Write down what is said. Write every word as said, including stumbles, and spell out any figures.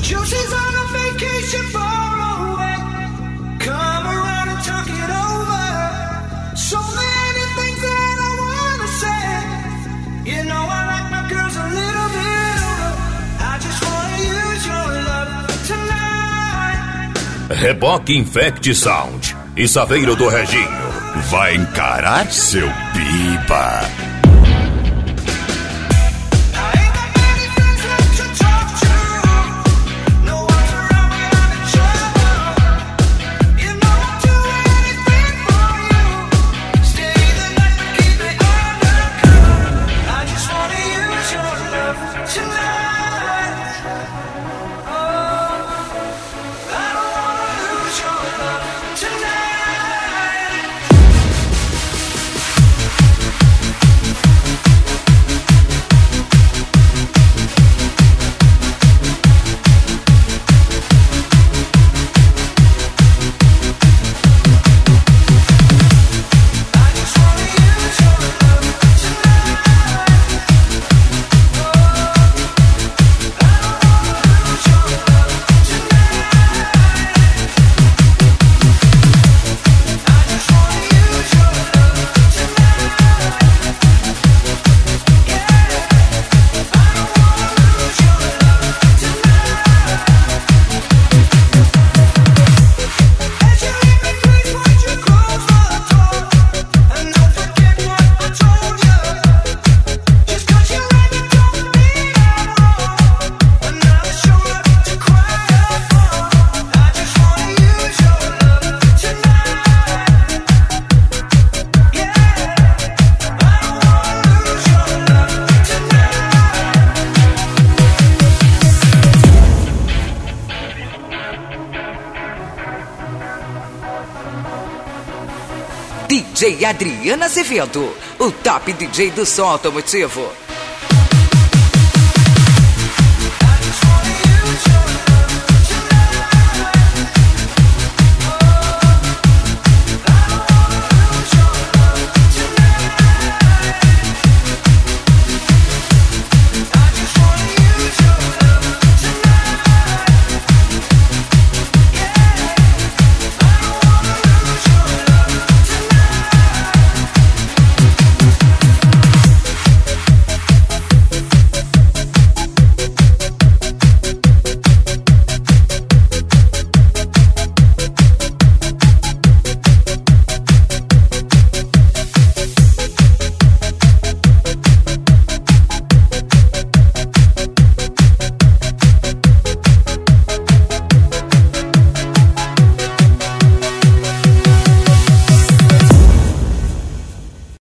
Josie's on a vacation far away. Come around and talk it over. So many things that I wanna say. You know I like my girls a little bit older. I just wanna use your love tonight. Reboque Infect Sound e Saveiro do Reginho. Vai encarar, seu pipa? D J Adriana Azevedo, o top D J do som automotivo.